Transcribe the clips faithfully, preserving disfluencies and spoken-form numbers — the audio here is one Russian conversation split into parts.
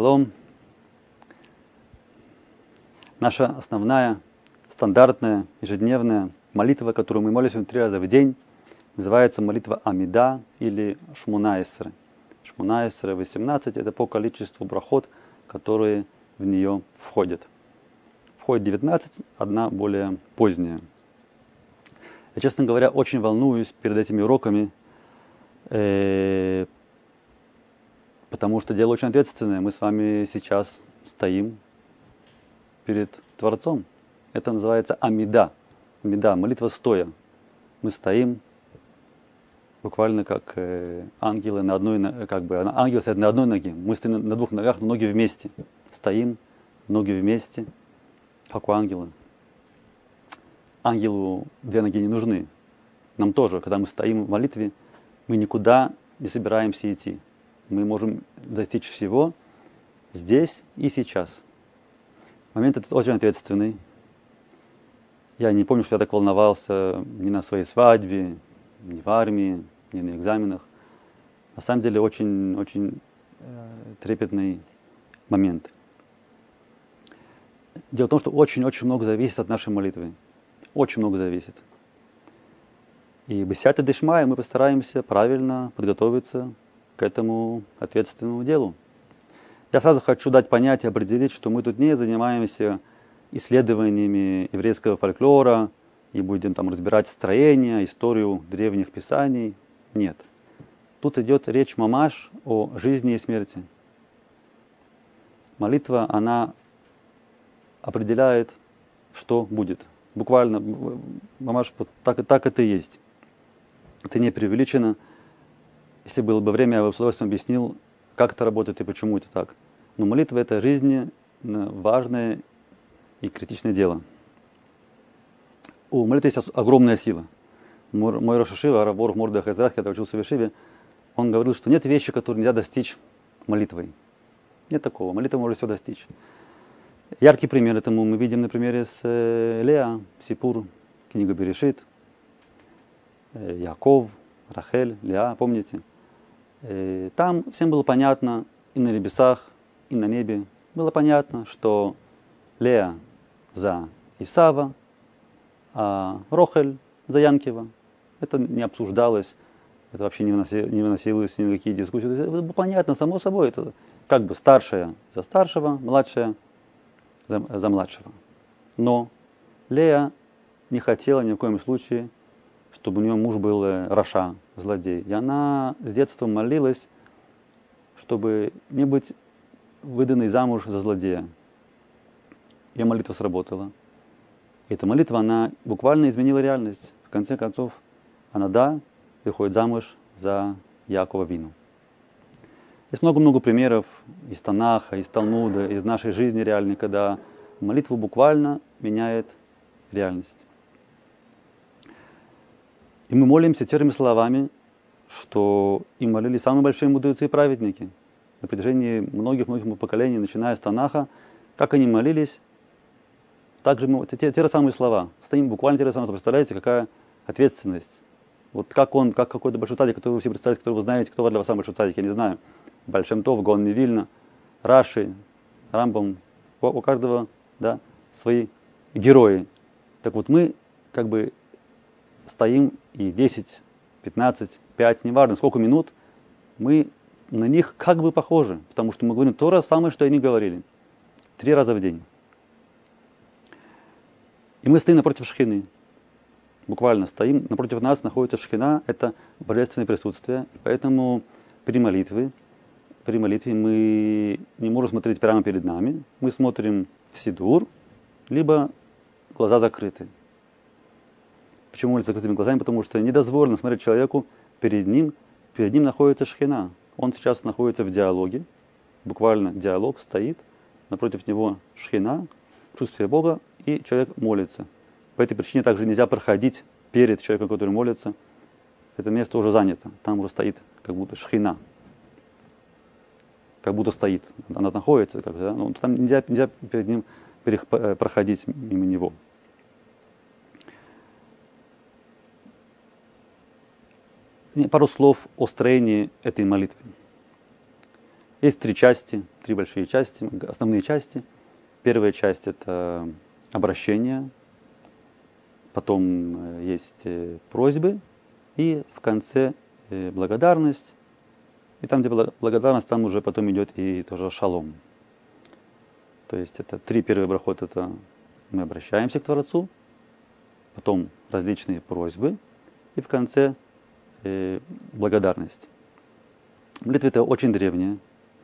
шалом. Наша основная, стандартная, ежедневная молитва, которую мы молимся три раза в день, называется молитва Амида или Шмуна-Эсре. Шмуна-Эсре восемнадцать – это по количеству брахот, которые в нее входят. Входит девятнадцать, одна более поздняя. Я, честно говоря, очень волнуюсь перед этими уроками, э, потому что дело очень ответственное. Мы с вами сейчас стоим перед Творцом. Это называется Амида. Амида, молитва стоя. Мы стоим буквально как э, ангелы на одной, как бы ангел стоит на одной ноге. Мы стоим на двух ногах, но ноги вместе. Стоим, ноги вместе, как у ангела. Ангелу две ноги не нужны. Нам тоже, когда мы стоим в молитве, мы никуда не собираемся идти. Мы можем достичь всего здесь и сейчас. Момент этот очень ответственный. Я не помню, что я так волновался ни на своей свадьбе, ни в армии, ни на экзаменах. На самом деле очень, очень э, трепетный момент. Дело в том, что очень-очень много зависит от нашей молитвы. Очень много зависит. И бесята дешмая мы постараемся правильно подготовиться к этому ответственному делу. Я сразу хочу дать понятие, определить, что мы тут не занимаемся исследованиями еврейского фольклора и будем там разбирать строение, историю древних писаний. Нет. Тут идет речь мамаш о жизни и смерти. Молитва, она определяет, что будет. Буквально, мамаш, вот так, так это и есть. Это не преувеличено. Если было бы время, я бы с удовольствием объяснил, как это работает и почему это так. Но молитва – это жизненно важное и критичное дело. У молитвы есть огромная сила. Мой Рош ха-Йешива, Рав Борух Мордехай Эзрах, когда учился в Ешиве, он говорил, что нет вещи, которые нельзя достичь молитвой. Нет такого. Молитва может все достичь. Яркий пример этому мы видим на примере с э, Леа, Сипур, книга Берешит, э, Яков, Рахель, Леа, помните? Э, там всем было понятно, и на небесах, и на небе, было понятно, что Леа за Исава, а Рохель за Янкива. Это не обсуждалось, это вообще не, выноси, не выносилось ни на какие дискуссии. Это было понятно, само собой, это как бы старшая за старшего, младшая За, за младшего. Но Лея не хотела ни в коем случае, чтобы у нее муж был раша, злодей. И она с детства молилась, чтобы не быть выданной замуж за злодея. Ее молитва сработала. И эта молитва, она буквально изменила реальность. В конце концов, она, да, выходит замуж за Якова Вину. Есть много-много примеров из Танаха, из Талмуда, из нашей жизни реальной, когда молитва буквально меняет реальность. И мы молимся теми словами, что и молились самые большие мудрецы и праведники. На протяжении многих-многих поколений, начиная с Танаха, как они молились, также мы, те, те, те же самые слова. Стоим буквально те же самые слова. Представляете, какая ответственность. Вот как он, как какой-то большой цадик, который вы все представляете, который вы знаете, кто для вас самый большой цадик, я не знаю. Бааль Шем Тов, Гаон Мивильна, Раши, Рамбам, у, у каждого, да, свои герои. Так вот мы как бы стоим и десять, пятнадцать, пять, неважно сколько минут, мы на них как бы похожи, потому что мы говорим то же самое, что они говорили. Три раза в день. И мы стоим напротив Шхины. Буквально стоим, напротив нас находится Шхина, это божественное присутствие. Поэтому при молитве При молитве мы не можем смотреть прямо перед нами, мы смотрим в сидур, либо глаза закрыты. Почему молиться закрытыми глазами? Потому что недозволено смотреть человеку перед ним, перед ним находится Шхина. Он сейчас находится в диалоге, буквально диалог стоит, напротив него Шхина, присутствие Бога, и человек молится. По этой причине также нельзя проходить перед человеком, который молится. Это место уже занято, там уже стоит как будто Шхина. Как будто стоит, она находится, как, да? Но там нельзя, нельзя перед ним перех, проходить мимо него. Пару слов о строении этой молитвы. Есть три части, три большие части, основные части. Первая часть – это обращение, потом есть просьбы, и в конце благодарность. И там, где благодарность, там уже потом идет и тоже шалом. То есть это три первые брахот, это мы обращаемся к Творцу, потом различные просьбы, и в конце э, благодарность. Молитва это очень древняя.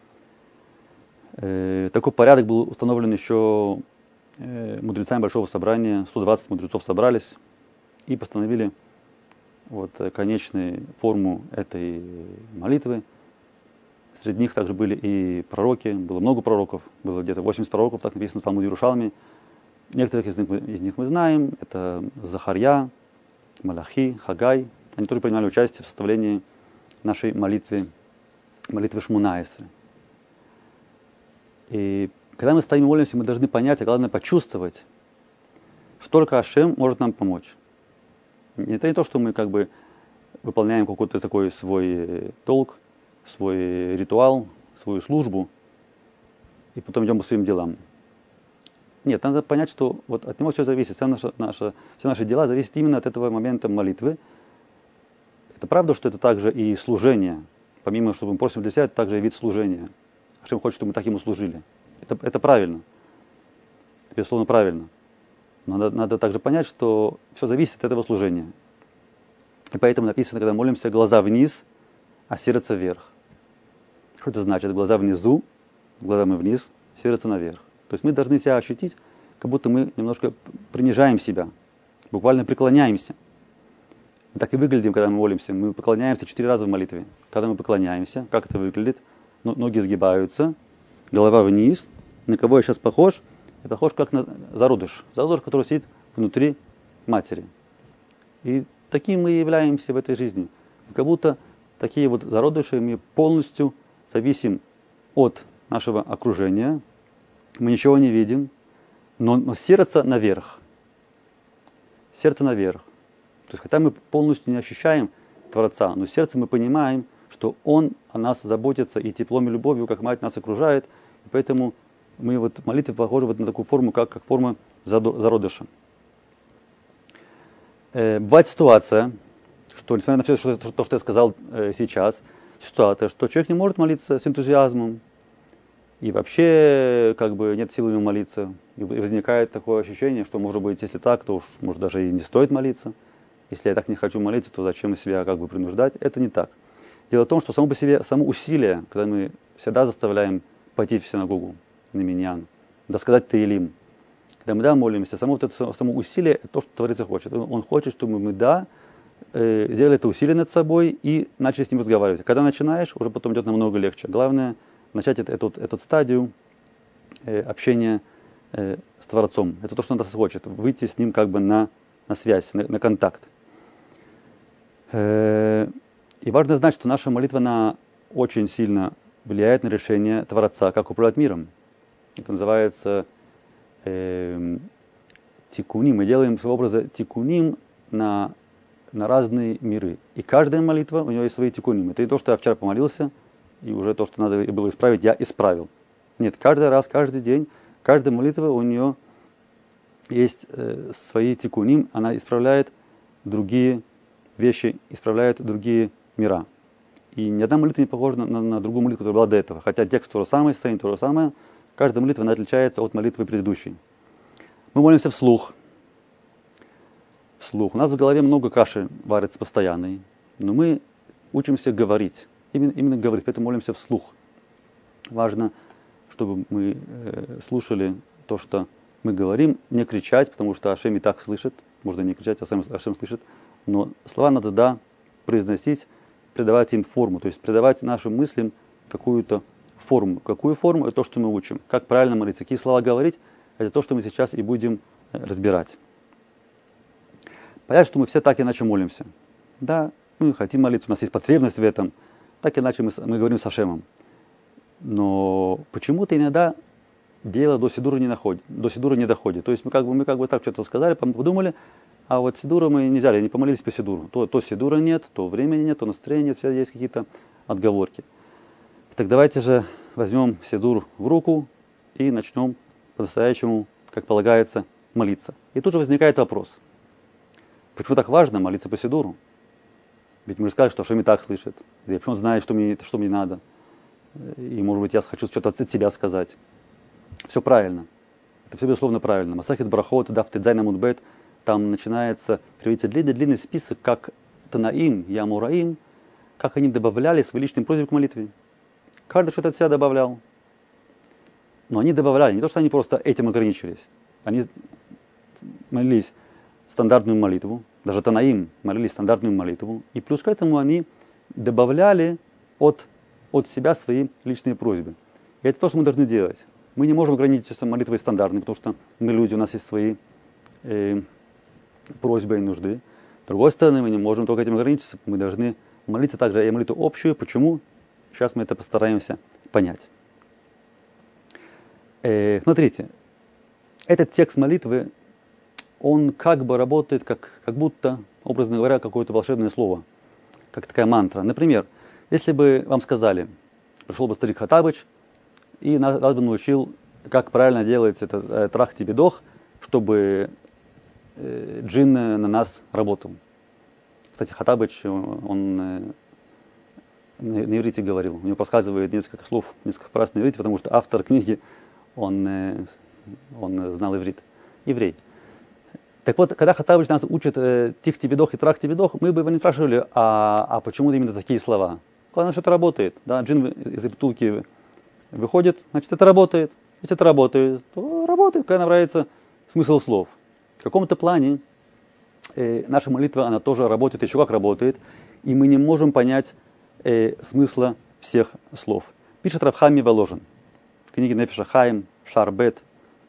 Э, такой порядок был установлен еще э, мудрецами Большого Собрания. сто двадцать мудрецов собрались и постановили вот, конечную форму этой молитвы. Среди них также были и пророки, было много пророков, было где-то восемьдесят пророков, так написано в Талмуде Иерушалми. Некоторых из них, из них мы знаем, это Захарья, Малахи, Хагай. Они тоже принимали участие в составлении нашей молитвы, молитвы Шмуна-Эсры. И когда мы стоим и молимся, мы должны понять, а главное почувствовать, что только Ашем может нам помочь. Это не то, что мы как бы выполняем какой-то такой свой долг, свой ритуал, свою службу, и потом идем по своим делам. Нет, надо понять, что вот от него все зависит, вся наша, наша, все наши дела зависят именно от этого момента молитвы. Это правда, что это также и служение. Помимо, что мы просим для себя, это также и вид служения. Ашем хочет, чтобы мы так ему служили. Это, это правильно. Это, безусловно, правильно. Но надо, надо также понять, что все зависит от этого служения. И поэтому написано, когда молимся, глаза вниз, а сердце вверх. Что это значит? Глаза внизу, глаза мы вниз, сердце наверх. То есть мы должны себя ощутить, как будто мы немножко принижаем себя, буквально преклоняемся. Мы так и выглядим, когда мы молимся. Мы преклоняемся четыре раза в молитве. Когда мы преклоняемся, как это выглядит? Ноги сгибаются, голова вниз. На кого я сейчас похож? Я похож как на зародыш. Зародыш, который сидит внутри матери. И таким мы являемся в этой жизни. Как будто такие вот зародыши, мы полностью зависим от нашего окружения. Мы ничего не видим, но, но сердце наверх. Сердце наверх. То есть, хотя мы полностью не ощущаем Творца, но сердцем мы понимаем, что Он о нас заботится и теплом и любовью, как мать нас окружает. И поэтому мы вот в молитве похожи вот на такую форму, как, как форма зародыша. Э, бывает ситуация, что, несмотря на все что, то, что я сказал э, сейчас, ситуация, что человек не может молиться с энтузиазмом, и вообще как бы нет сил ему молиться. И возникает такое ощущение, что, может быть, если так, то уж, может, даже и не стоит молиться. Если я так не хочу молиться, то зачем себя как бы принуждать? Это не так. Дело в том, что само по себе, само усилие, когда мы всегда заставляем пойти в синагогу, на миньян, да сказать Теилим, когда мы да молимся, само, вот это, само усилие, это то, что Творец хочет. Он хочет, чтобы мы да э, сделали это усилие над собой и начали с ним разговаривать. Когда начинаешь, уже потом идет намного легче. Главное начать эту, эту, эту стадию э, общения э, с Творцом. Это то, что он нас хочет. Выйти с ним как бы на, на связь, на, на контакт. Э, и важно знать, что наша молитва она очень сильно влияет на решение Творца, как управлять миром. Это называется э, тикуним. Мы делаем своего образа тикуним на, на разные миры. И каждая молитва, у нее есть свои тикуним. Это не то, что я вчера помолился, и уже то, что надо было исправить, я исправил. Нет, каждый раз, каждый день, каждая молитва у нее есть э, свои тикуним, она исправляет другие вещи, исправляет другие мира. И ни одна молитва не похожа на, на, на другую молитву, которая была до этого. Хотя текст то же самое, состояние то же самое, каждая молитва она отличается от молитвы предыдущей. Мы молимся вслух. Вслух. У нас в голове много каши варится постоянной, но мы учимся говорить. Именно, именно говорить, поэтому молимся вслух. Важно, чтобы мы э, слушали то, что мы говорим, не кричать, потому что Ашем и так слышит. Можно не кричать, а сам Ашем слышит. Но слова надо, да, произносить, придавать им форму. То есть придавать нашим мыслям какую-то форму. Какую форму? Это то, что мы учим. Как правильно молиться, какие слова говорить, это то, что мы сейчас и будем разбирать. Понятно, что мы все так иначе молимся. Да, мы хотим молиться, у нас есть потребность в этом. Так иначе мы, мы говорим с Ашемом. Но почему-то иногда дело до сидура не, находит, до сидура не доходит. То есть мы как бы, мы как бы так что-то сказали, подумали, а вот сидура мы не взяли, не помолились по сидуру. То, то сидура нет, то времени нет, то настроения нет, все есть какие-то отговорки. Так давайте же возьмем сидур в руку и начнем по-настоящему, как полагается, молиться. И тут же возникает вопрос. Почему так важно молиться по сидуру? Ведь мы же сказали, что Шем и так слышит. И почему он знает, что мне, что мне надо? И, может быть, я хочу что-то от себя сказать. Все правильно. Это все, безусловно, правильно. Масахет Брахот, Дав Тедзай Амуд Бет, там начинается приводиться длинный-длинный список, как Танаим, Ямураим, как они добавляли свои личные просьбы к молитве. Каждый что-то от себя добавлял. Но они добавляли, не то, что они просто этим ограничились. Они молились стандартную молитву, даже Танаим молились стандартную молитву, и плюс к этому они добавляли от, от себя свои личные просьбы. И это то, что мы должны делать. Мы не можем ограничиться молитвой стандартной, потому что мы люди, у нас есть свои э, просьбы и нужды. С другой стороны, мы не можем только этим ограничиться, мы должны молиться также и молитву общую. Почему? Сейчас мы это постараемся понять. Э, смотрите, этот текст молитвы, он как бы работает, как, как будто, образно говоря, какое-то волшебное слово, как такая мантра. Например, если бы вам сказали, пришел бы старик Хаттабыч и нас, нас бы научил, как правильно делается этот э, трах-тибидох, чтобы э, джин на нас работал. Кстати, Хаттабыч, он, он э, на, на иврите говорил, у него подсказывает несколько слов, несколько фраз на иврите, потому что автор книги, он, э, он знал иврит, еврей. Так вот, когда Хаттабыч нас учит э, тих-тибидох и трах-тибидох, мы бы его не спрашивали, а, а почему именно такие слова? Главное, что это работает. Да? Джин из бутылки выходит, значит, это работает. Если это работает, то работает, когда нам нравится смысл слов. В каком-то плане э, наша молитва, она тоже работает, еще как работает, и мы не можем понять э, смысла всех слов. Пишет Рав Хаим Воложин в книге Нефеш Хаим, Шарбет,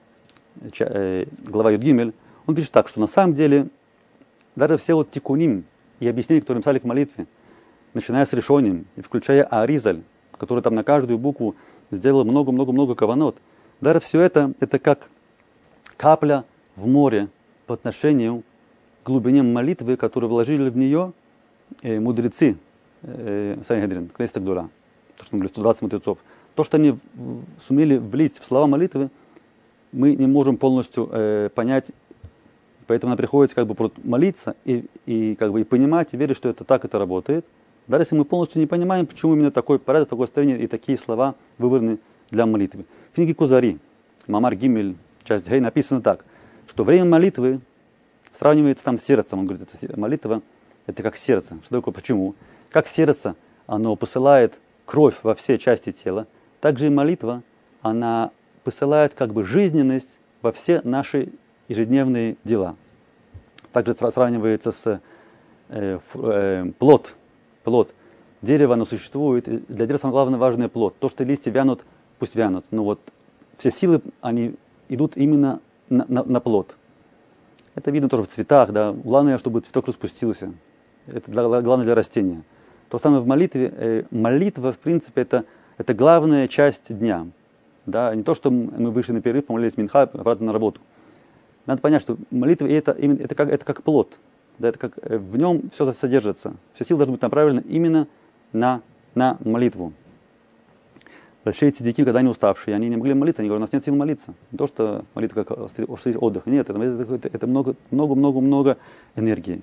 э, глава Юд-Гимель. Он пишет так, что на самом деле даже все вот тикуним и объяснения, которые написали к молитве, начиная с решением и включая Аризаль, который там на каждую букву сделал много-много-много каванот, даже все это, это как капля в море по отношению к глубине молитвы, которую вложили в нее э, мудрецы э, Санхедрин, Кнессет Гдула, то, что мы говорили, сто двадцать мудрецов. То, что они сумели влить в слова молитвы, мы не можем полностью э, понять. Поэтому нам приходится как бы молиться и, и, как бы, и понимать, и верить, что это так это работает. Даже если мы полностью не понимаем, почему именно такой порядок, такое строение и такие слова выбраны для молитвы. В книге Кузари, Мамар Гимель, часть Гей, написано так, что время молитвы сравнивается там с сердцем. Он говорит, это молитва, это как сердце. Что такое, почему? Как сердце, оно посылает кровь во все части тела, так же и молитва, она посылает как бы жизненность во все наши ежедневные дела. Также сравнивается с э, э, плод. плод. Дерево, оно существует. Для дерева самое главное, важный плод. То, что листья вянут, пусть вянут. Но вот все силы, они идут именно на, на, на плод. Это видно тоже в цветах. Да. Главное, чтобы цветок распустился. Это для, главное для растения. То же самое в молитве. Э, молитва, в принципе, это, это главная часть дня. Да. Не то, что мы вышли на перерыв, помолились минха, обратно на работу. Надо понять, что молитва это, именно, это, как, это как плод. Да, это как, в нем все содержится. Все силы должны быть направлены именно на, на молитву. Большие цадики, когда они уставшие, они не могли молиться, они говорят, у нас нет сил молиться. Не то, что молитва как отдых. Нет, это, это, это много, много, много, много энергии.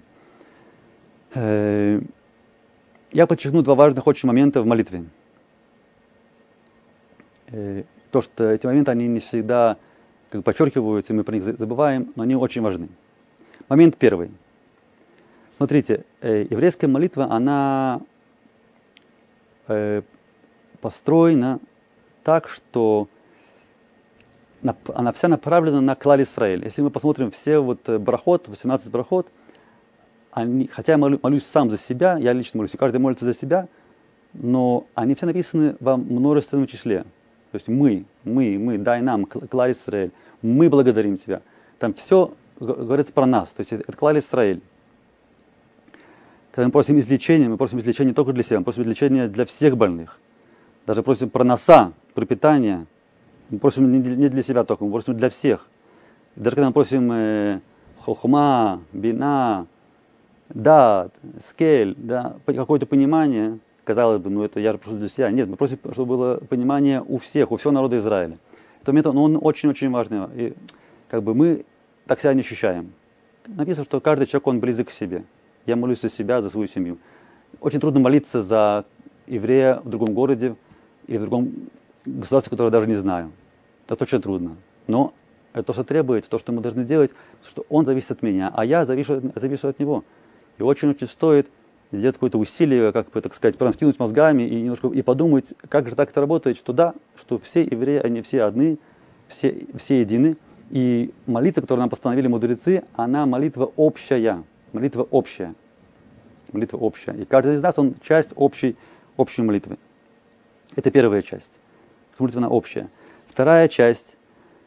Я подчеркну два важных очень момента в молитве. То, что эти моменты, они не всегда как подчеркиваются, и мы про них забываем, но они очень важны. Момент первый. Смотрите, э, еврейская молитва, она э, построена так, что на, она вся направлена на клаль Исраэль. Если мы посмотрим все вот брахот, восемнадцать брахот, они, хотя я молю, молюсь сам за себя, я лично молюсь, и каждый молится за себя, но они все написаны во множественном числе. То есть мы, мы, мы, дай нам, клаль Исраэль, мы благодарим Тебя. Там все говорится про нас, то есть это клаль Исраэль. Когда мы просим излечения, мы просим излечения не только для себя, мы просим излечения для всех больных. Даже просим про носа, про питание. Мы просим не для себя только, мы просим для всех. Даже когда мы просим э, хохма, бина, дат, скель, да, какое-то понимание, казалось бы, ну это я же прошу для себя. Нет, мы просим, чтобы было понимание у всех, у всего народа Израиля. Это момент, но он очень-очень важный. И как бы мы так себя не ощущаем. Написано, что каждый человек, он близок к себе. Я молюсь за себя, за свою семью. Очень трудно молиться за еврея в другом городе или в другом государстве, которое я даже не знаю. Это очень трудно. Но это то, что требуется, то, что мы должны делать, что он зависит от меня, а я завишу, завишу от него. И очень-очень стоит сделать какое-то усилие, как бы, так сказать, проскинуть мозгами и немножко и подумать, как же так это работает, что да, что все евреи, они все одни, все, все едины. И молитва, которую нам постановили мудрецы, она молитва общая. Молитва общая. Молитва общая. И каждый из нас, он часть общей, общей молитвы. Это первая часть. Молитва она общая. Вторая часть,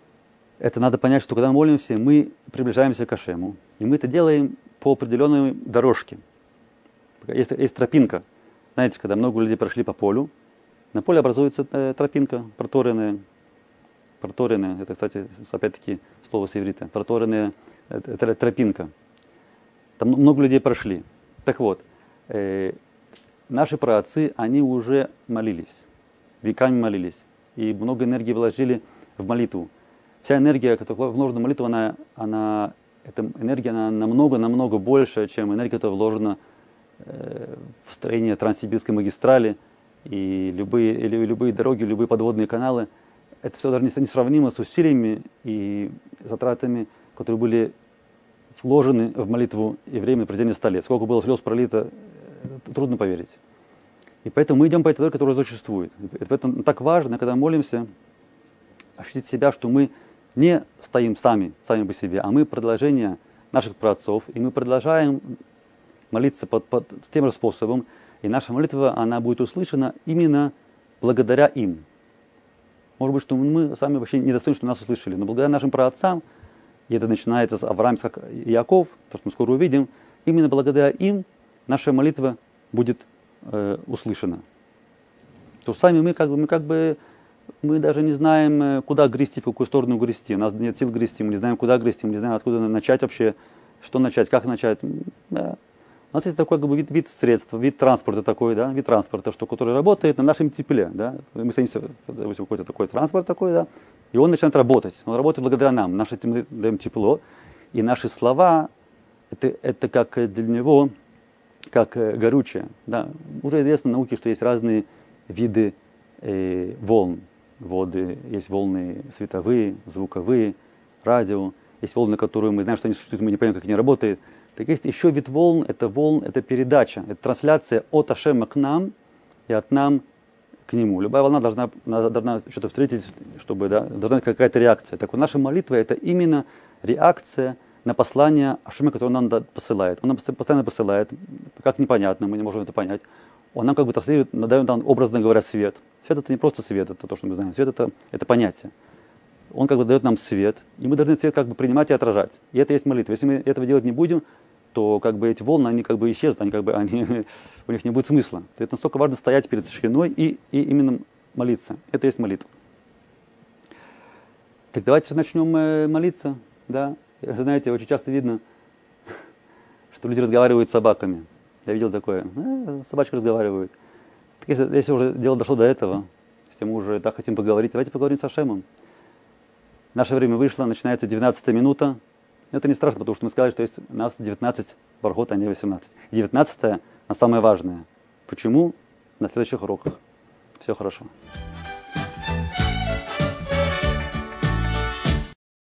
это надо понять, что когда мы молимся, мы приближаемся к Ашему. И мы это делаем по определенной дорожке. Есть, есть тропинка. Знаете, когда много людей прошли по полю, на поле образуется э, тропинка, проторенная. Проторенная, это, кстати, опять-таки слово с иврита. Проторенная э, тропинка. Там много людей прошли. Так вот, э, наши праотцы, они уже молились. Веками молились. И много энергии вложили в молитву. Вся энергия, которая вложена в молитву, она, она, эта энергия она намного-намного больше, чем энергия, которая вложена э, в строение Транссибирской магистрали и любые, или, любые дороги, любые подводные каналы. Это все даже несравнимо с усилиями и затратами, которые были вложены в молитву евреям на протяжении ста лет. Сколько было слез пролито, трудно поверить. И поэтому мы идем по этой дороге, которая существует. И поэтому так важно, когда молимся, ощутить себя, что мы не стоим сами, сами по себе, а мы продолжение наших праотцов, и мы продолжаем молиться под, под тем же способом, и наша молитва, она будет услышана именно благодаря им. Может быть, что мы сами вообще не достойны, что нас услышали, но благодаря нашим праотцам, и это начинается с Авраама, Исаака и Иаков, то, что мы скоро увидим, именно благодаря им наша молитва будет э, услышана. То что сами мы как бы, мы как бы мы даже не знаем, куда грести, в какую сторону грести. У нас нет сил грести, мы не знаем, куда грести, мы не знаем, откуда начать вообще, что начать, как начать. Да. У нас есть такой как бы, вид, вид средства, вид транспорта такой, да, вид транспорта, что, который работает на нашем тепле. Да. Мы садимся в какой-то такой транспорт такой, да, и он начинает работать. Он работает благодаря нам. Наше, мы даем тепло, и наши слова, это, это как для него, как горючее. Да. Уже известно в науке, что есть разные виды э, волн. Воды, есть волны световые, звуковые, радио, есть волны, которые мы знаем, что они существуют, мы не понимаем, как они работают. Так есть еще вид волн, это волн, это передача, это трансляция от Ашема к нам и от нам к нему. Любая волна должна, должна что-то встретить, чтобы, да, должна быть какая-то реакция. Так вот, наша молитва это именно реакция на послание Ашема, которое он нам посылает. Он нам постоянно посылает, как непонятно, мы не можем это понять. Он нам как бы транслирует, дает нам, образно говоря, свет. Свет это не просто свет, это то, что мы знаем. Свет это, это понятие. Он как бы дает нам свет, и мы должны свет как бы принимать и отражать. И это есть молитва. Если мы этого делать не будем, то как бы эти волны, они как бы исчезнут, они как бы, они, у них не будет смысла. Это настолько важно стоять перед Шхиной и, и именно молиться. Это есть молитва. Так давайте начнем молиться. Да? Знаете, очень часто видно, что люди разговаривают с собаками. Я видел такое. Э, собачки разговаривают. Так если, если уже дело дошло до этого, если мы уже так хотим поговорить, давайте поговорим с Ашемом. Наше время вышло, начинается девятнадцатая минута. Но это не страшно, потому что мы сказали, что есть у нас девятнадцать бархот, а не восемнадцать. И девятнадцатая, она самая важная. Почему? На следующих уроках. Все хорошо.